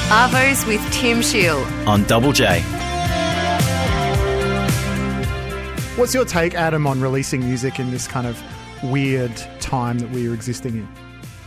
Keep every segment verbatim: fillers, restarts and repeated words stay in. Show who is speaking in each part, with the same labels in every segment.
Speaker 1: Arvos with Tim Shield
Speaker 2: on Double J.
Speaker 3: What's your take, Adam, on releasing music in this kind of weird time that we are existing in?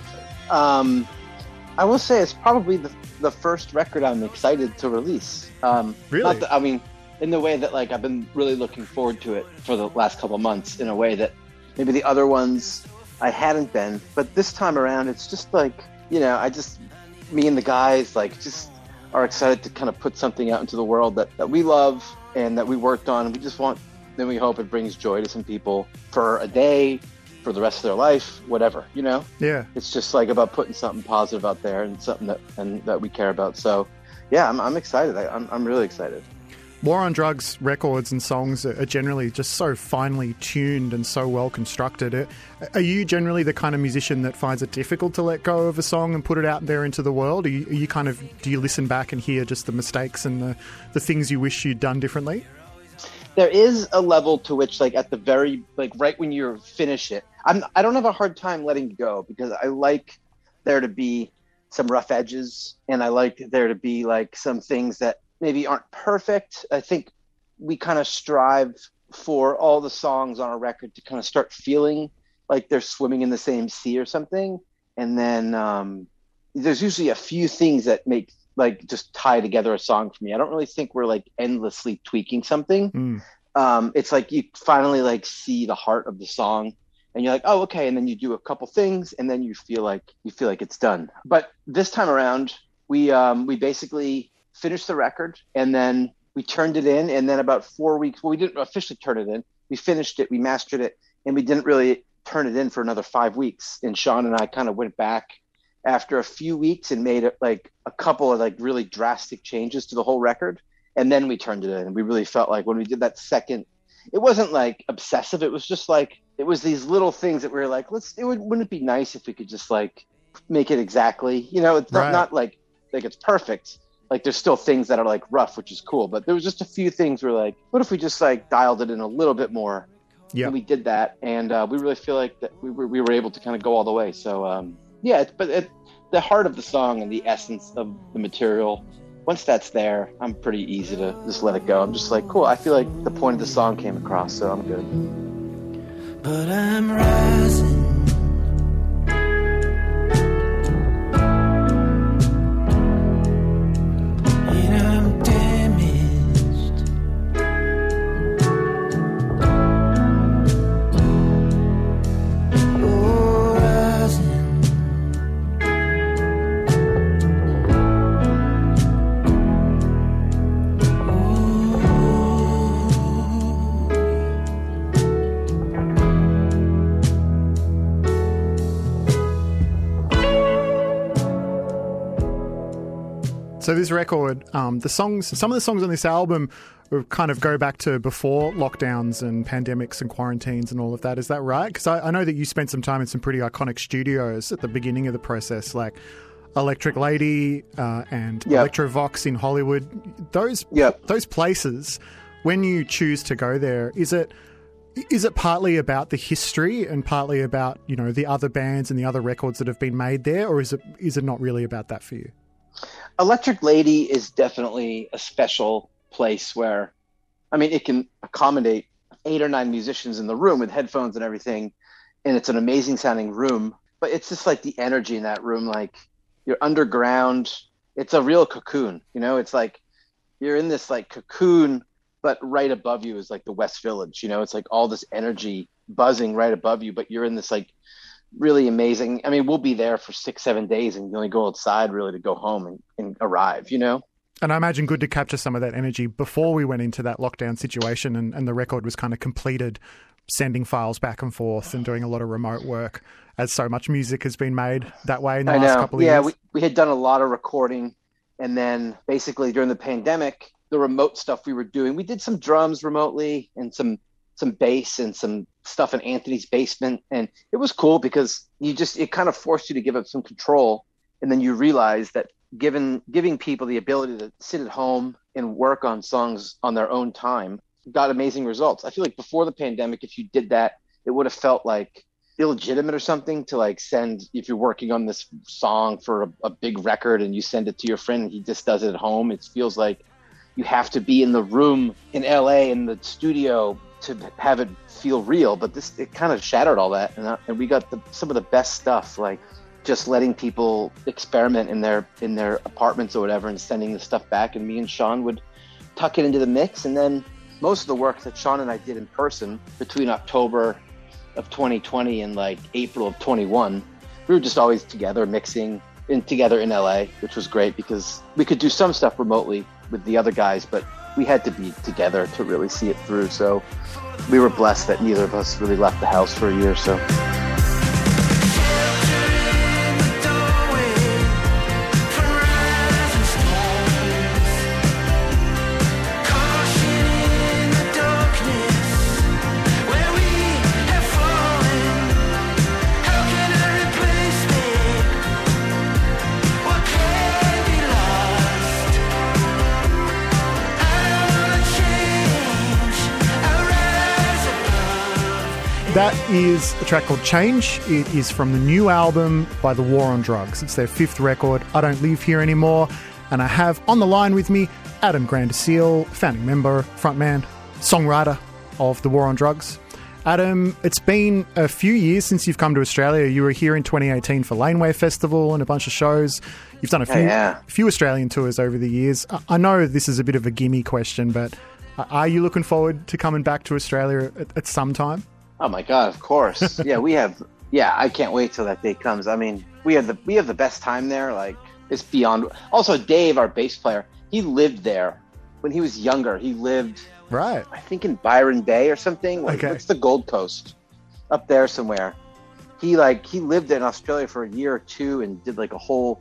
Speaker 4: Um, I will say it's probably the, the first record I'm excited to release. Um,
Speaker 3: really?
Speaker 4: Not that, I mean, in the way that like I've been really looking forward to it for the last couple of months in a way that maybe the other ones I hadn't been. But this time around, it's just like, you know, I just, me and the guys like just are excited to kind of put something out into the world that, that we love and that we worked on. We just want, then we hope it brings joy to some people for a day, for the rest of their life, whatever, you know?
Speaker 3: Yeah.
Speaker 4: It's just like about putting something positive out there and something that and that we care about. So yeah, I'm I'm excited. I, I'm I'm really excited.
Speaker 3: War on Drugs records and songs are generally just so finely tuned and so well constructed. Are you generally the kind of musician that finds it difficult to let go of a song and put it out there into the world? Are you, are you kind of, do you listen back and hear just the mistakes and the, the things you wish you'd done differently?
Speaker 4: There is a level to which, like at the very, like right when you finish it, I'm, I don't have a hard time letting go because I like there to be some rough edges and I like there to be like some things that maybe aren't perfect. I think we kind of strive for all the songs on a record to kind of start feeling like they're swimming in the same sea or something. And then um, there's usually a few things that make like just tie together a song for me. I don't really think we're like endlessly tweaking something. Mm. Um, it's like you finally like see the heart of the song and you're like, oh, okay. And then you do a couple things and then you feel like you feel like it's done. But this time around, we um, we basically finished the record and then we turned it in. And then about four weeks, well, we didn't officially turn it in. We finished it, we mastered it, and we didn't really turn it in for another five weeks. And Sean and I kind of went back after a few weeks and made it like a couple of like really drastic changes to the whole record. And then we turned it in. And we really felt like when we did that second, it wasn't like obsessive. It was just like, it was these little things that we were like, let's, it would, wouldn't it be nice if we could just like make it exactly, you know, it's not,
Speaker 3: right.
Speaker 4: not like, like it's perfect. Like there's still things that are like rough, which is cool. But there was just a few things where like, what if we just like dialed it in a little bit more?
Speaker 3: Yeah.
Speaker 4: And we did that. And uh, we really feel like that we were, we were able to kind of go all the way. So um, yeah, it, but it, the heart of the song and the essence of the material, once that's there, I'm pretty easy to just let it go. I'm just like, cool. I feel like the point of the song came across, so I'm good.
Speaker 5: But I'm rising.
Speaker 3: So this record, um, the songs, some of the songs on this album kind of go back to before lockdowns and pandemics and quarantines and all of that. Is that right? Because I, I know that you spent some time in some pretty iconic studios at the beginning of the process, like Electric Lady uh, and
Speaker 4: yep.
Speaker 3: Electrovox in Hollywood. Those
Speaker 4: yep.
Speaker 3: those places, when you choose to go there, is it is it partly about the history and partly about, you know, the other bands and the other records that have been made there, or is it is it not really about that for you?
Speaker 4: Electric Lady is definitely a special place where, I mean, it can accommodate eight or nine musicians in the room with headphones and everything. And it's an amazing sounding room, but it's just like the energy in that room. Like you're underground. It's a real cocoon, you know, it's like you're in this like cocoon, but right above you is like the West Village, you know, it's like all this energy buzzing right above you, but you're in this like really amazing. I mean, we'll be there for six, seven days and you only go outside really to go home and, and arrive, you know?
Speaker 3: And I imagine good to capture some of that energy before we went into that lockdown situation and, and the record was kind of completed, sending files back and forth and doing a lot of remote work, as so much music has been made that way in the
Speaker 4: I
Speaker 3: last
Speaker 4: know.
Speaker 3: couple of
Speaker 4: yeah,
Speaker 3: years.
Speaker 4: we, we had done a lot of recording. And then basically during the pandemic, the remote stuff we were doing, we did some drums remotely and some some bass and some stuff in Anthony's basement. And it was cool because you just, it kind of forced you to give up some control. And then you realize that given giving people the ability to sit at home and work on songs on their own time got amazing results. I feel like before the pandemic, if you did that, it would have felt like illegitimate or something to like send, if you're working on this song for a, a big record and you send it to your friend and he just does it at home. It feels like you have to be in the room in L A in the studio to have it feel real. But this, it kind of shattered all that. And, uh, and we got the, some of the best stuff, like just letting people experiment in their, in their apartments or whatever and sending the stuff back. And me and Sean would tuck it into the mix. And then most of the work that Sean and I did in person between October of twenty twenty and like April of twenty-one, we were just always together mixing in together in L A, which was great because we could do some stuff remotely with the other guys, but we had to be together to really see it through. So we were blessed that neither of us really left the house for a year or so.
Speaker 3: That is a track called Change. It is from the new album by The War on Drugs. It's their fifth record, I Don't Live Here Anymore. And I have on the line with me Adam Grandiseel, founding member, frontman, songwriter of The War on Drugs. Adam, it's been a few years since you've come to Australia. You were here in twenty eighteen for Laneway Festival and a bunch of shows. You've done a few,
Speaker 4: oh, yeah.
Speaker 3: few Australian tours over the years. I know this is a bit of a gimme question, but are you looking forward to coming back to Australia at, at some time?
Speaker 4: Oh my God, of course. Yeah, we have, yeah, I can't wait till that day comes. I mean, we have the, we have the best time there. Like, it's beyond. Also, Dave, our bass player, he lived there when he was younger. He lived,
Speaker 3: right,
Speaker 4: I think in Byron Bay or something. Like,
Speaker 3: okay.
Speaker 4: It's the Gold Coast up there somewhere. He like, he lived in Australia for a year or two and did like a whole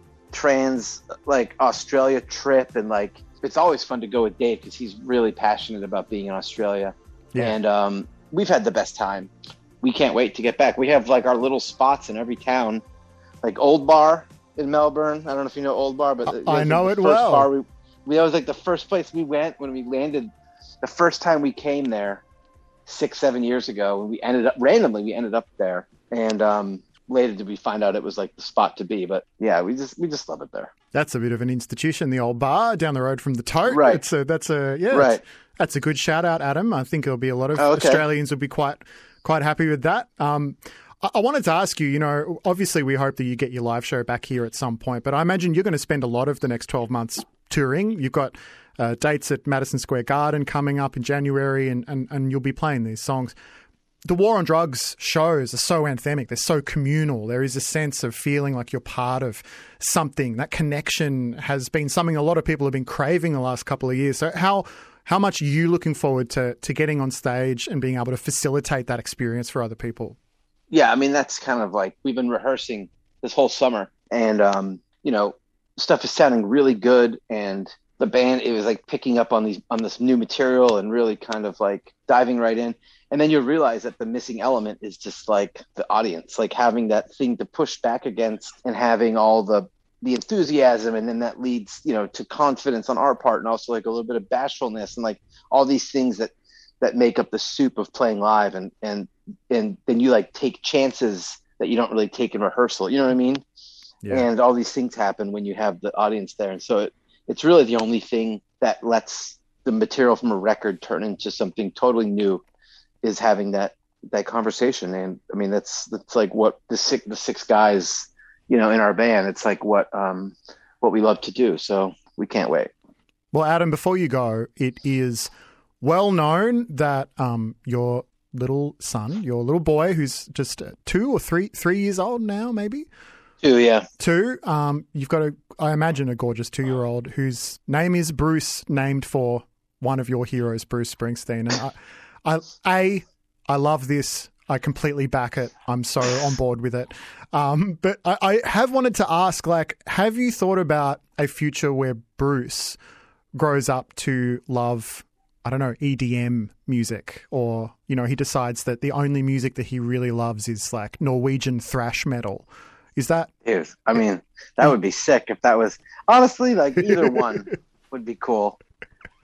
Speaker 4: trans, like Australia trip. And like, it's always fun to go with Dave because he's really passionate about being in Australia. Yeah. And, um, we've had the best time. We can't wait to get back. We have like our little spots in every town, like Old Bar in Melbourne. I don't know if you know Old Bar, but
Speaker 3: I know
Speaker 4: like
Speaker 3: it well.
Speaker 4: Bar we, we, that was like the first place we went when we landed. The first time we came there six, seven years ago, when we ended up randomly, we ended up there. And um, later did we find out it was like the spot to be. But yeah, we just we just love it there.
Speaker 3: That's a bit of an institution, the Old Bar down the road from the Tote.
Speaker 4: Right.
Speaker 3: It's a, that's a yeah.
Speaker 4: Right.
Speaker 3: That's a good shout out, Adam. I think there'll be a lot of
Speaker 4: oh, okay.
Speaker 3: Australians will be quite quite happy with that. Um, I, I wanted to ask you, you know, obviously we hope that you get your live show back here at some point, but I imagine you're going to spend a lot of the next twelve months touring. You've got uh, dates at Madison Square Garden coming up in January, and, and, and you'll be playing these songs. The War on Drugs shows are so anthemic. They're so communal. There is a sense of feeling like you're part of something. That connection has been something a lot of people have been craving the last couple of years. So how how much are you looking forward to to getting on stage and being able to facilitate that experience for other people?
Speaker 4: Yeah, I mean, that's kind of like we've been rehearsing this whole summer, and um, you know, stuff is sounding really good, and the band, it was like picking up on these on this new material and really kind of like diving right in. And then you realize that the missing element is just like the audience, like having that thing to push back against and having all the the enthusiasm, and then that leads, you know, to confidence on our part, and also like a little bit of bashfulness and like all these things that that make up the soup of playing live. And and and then you like take chances that you don't really take in rehearsal, you know what I mean? Yeah. And all these things happen when you have the audience there, and so it, it's really the only thing that lets the material from a record turn into something totally new, is having that that conversation. And I mean, that's that's like what the six the six guys, you know, in our band, it's like what um what we love to do. So we can't wait.
Speaker 3: Well, Adam, before you go, it is well known that um your little son, your little boy, who's just two or three three years old now, maybe
Speaker 4: two, yeah,
Speaker 3: two. Um, you've got a, I imagine, a gorgeous two-year-old whose name is Bruce, named for one of your heroes, Bruce Springsteen. And I, I, a, I love this. I completely back it. I'm so on board with it. Um, but I, I have wanted to ask, like, have you thought about a future where Bruce grows up to love, I don't know, E D M music, or, you know, he decides that the only music that he really loves is like Norwegian thrash metal? Is that?
Speaker 4: Is I mean, that would be sick if that was, honestly, like either one would be cool.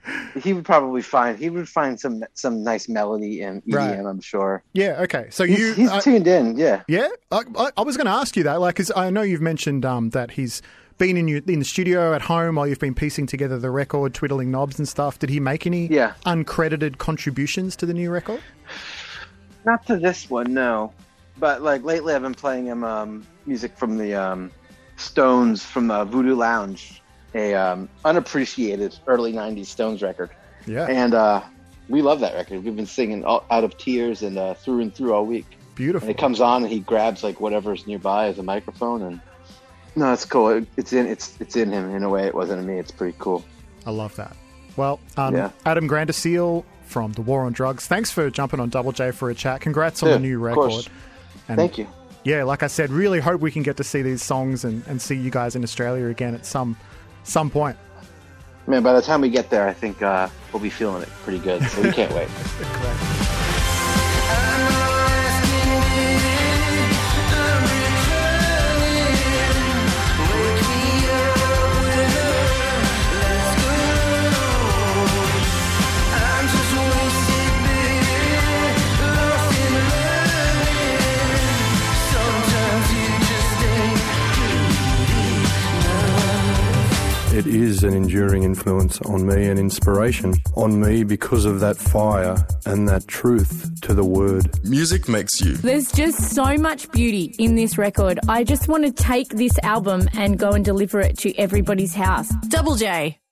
Speaker 4: he would probably find he would find some some nice melody in E D M.
Speaker 3: Right.
Speaker 4: I'm sure.
Speaker 3: Yeah. Okay. So
Speaker 4: He's,
Speaker 3: you
Speaker 4: he's
Speaker 3: uh,
Speaker 4: tuned in. Yeah.
Speaker 3: yeah. I, I, I was going to ask you that, like, because I know you've mentioned um, that he's been in you in the studio at home while you've been piecing together the record, twiddling knobs and stuff. Did he make any
Speaker 4: Yeah.
Speaker 3: uncredited contributions to the new record?
Speaker 4: Not to this one, no. But like lately, I've been playing him um, music from the um, Stones from uh, Voodoo Lounge, a um, unappreciated early nineties Stones record.
Speaker 3: Yeah.
Speaker 4: And uh, we love that record. We've been singing all, out of tears and uh, through and through all week.
Speaker 3: Beautiful.
Speaker 4: And it comes on, and he grabs like whatever's nearby as a microphone, and no, it's cool. It, it's in it's it's in him in a way. It wasn't in me. It's pretty cool.
Speaker 3: I love that. Well, um,
Speaker 4: Yeah.
Speaker 3: Adam Grandiseel from The War on Drugs, thanks for jumping on Double J for a chat. Congrats on
Speaker 4: Yeah,
Speaker 3: the new
Speaker 4: of
Speaker 3: record.
Speaker 4: course.
Speaker 3: And
Speaker 4: Thank you.
Speaker 3: yeah, like I said, really hope we can get to see these songs and, and see you guys in Australia again at some some point.
Speaker 4: Man, by the time we get there, I think uh, we'll be feeling it pretty good. So we can't wait.
Speaker 2: It is an enduring influence on me, an inspiration on me because of that fire and that truth to the word.
Speaker 6: Music makes you.
Speaker 7: There's just so much beauty in this record. I just want to take this album and go and deliver it to everybody's house.
Speaker 1: Double J.